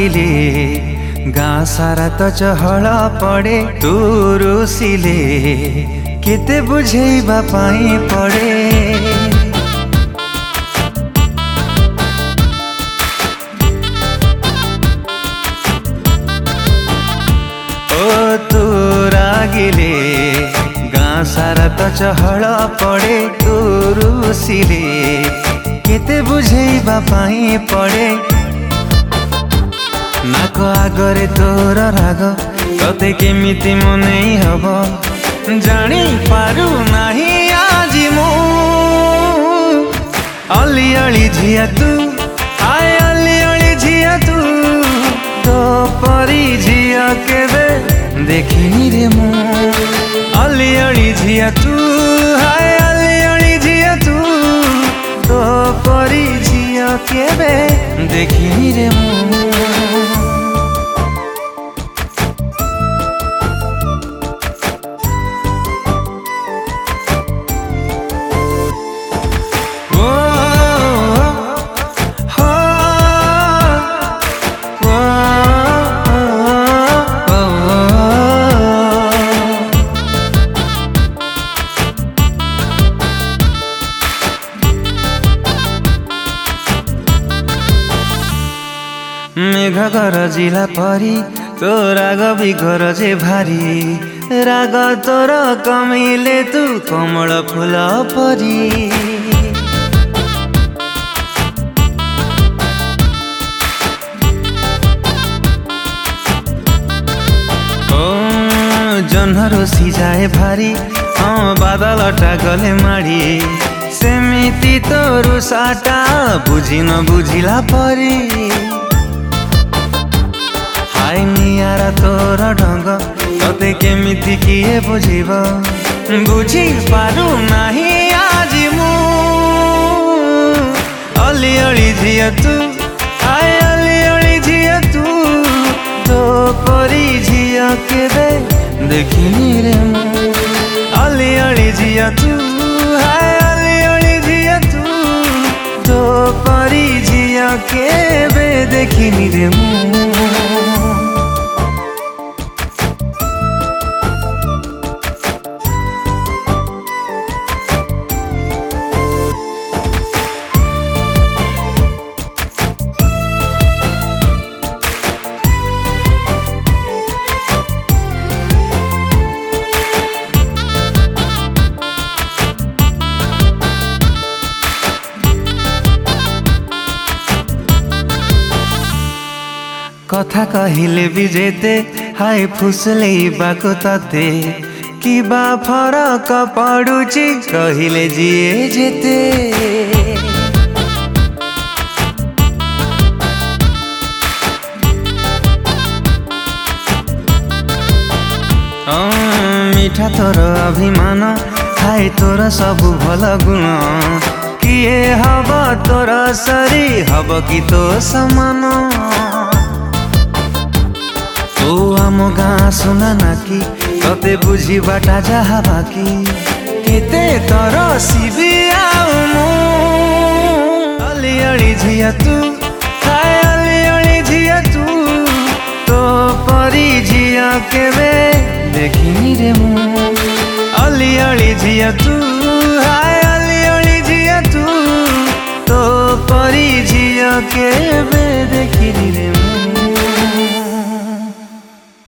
रागिले गाँ सारा तो चहल पड़े तू रुसिले केते बुझेइबा पाई पड़े। ओ तू रागिले गाँ सारा तो चहल पड़े तू रुसिले केते बुझेइबा पाई पड़े। नाक आगरे तोर राग तते केमिति मनेई हब जानी पारु नाही आज मु अली अली झिया तू आय अली अली झिया तू तो परी झिया केबे देखिनी रे मु अली अली झिया तू आय अली अली झिया तू तो परी झिया केबे देखिनी रे मु। मेघ गरजिला परी तो राग भी गरजे भारी राग तोर कमिले तू कमल फूल परी। ओ जन्हरो सिजाए भारी हाँ बादलटा गले माड़ी सेमिति तोरु साटा बुझी न बुझिला परी। हाय नियारा तोर ढंग तते केमिति किए बुझिब बुझी पारु नाही आज मु अली अली झिया तू हाय अली अली झिया तू तो परी झिया केबे देखिनी रे मु अली अली झिया तू हाय अली अली झिया तू तो परी झिया केबे देखिनी रे मु। कथा कहिले भी जेते हाय फुसले बाको तते कि बा फरक पड़ुची कहिले जिए जेते। मीठा तोर अभिमान हाय तोर सबु भल गुण किए हब तोर सरी हब कि तो समान। तू आम गाँ सुना नाकी तते बुझिबाटा जाहा बाकी केते तोर सिबी आउ मु अली अली झिया तू हाय अली अली झिया तू तो परी झिया केबे देखिनी रे मु अली अली झिया तू हाय अली अली झिया तू तो परी झिया केबे